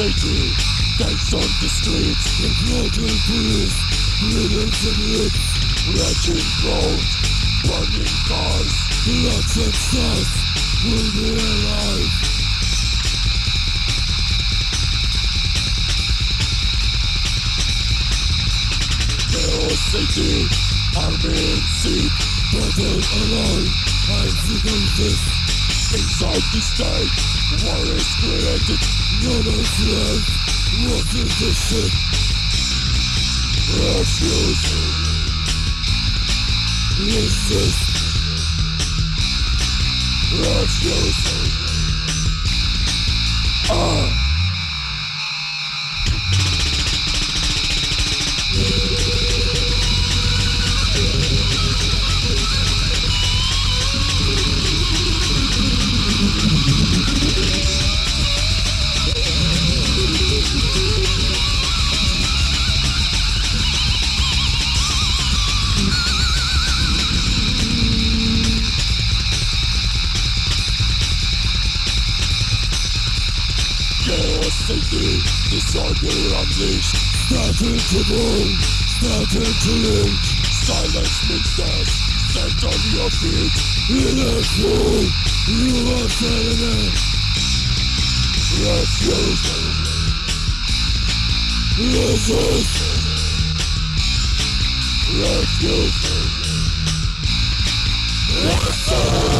safety. Gangs on the streets, ignoring police, millions and lips, wretched gold, burning cars, lots of stuff will be alive. Chaos safety, army in seat, battle alone, I'm sick of this. Inside the state, war is created, none is left. What is this shit? Refuse. Resist. Refuse. Chaos safety, disorder unleashed. Starting to move, starting to lynch. Silence means death, stand on your feet. In a fool, you are enemy. Refuse. Resist. Refuse. Resist.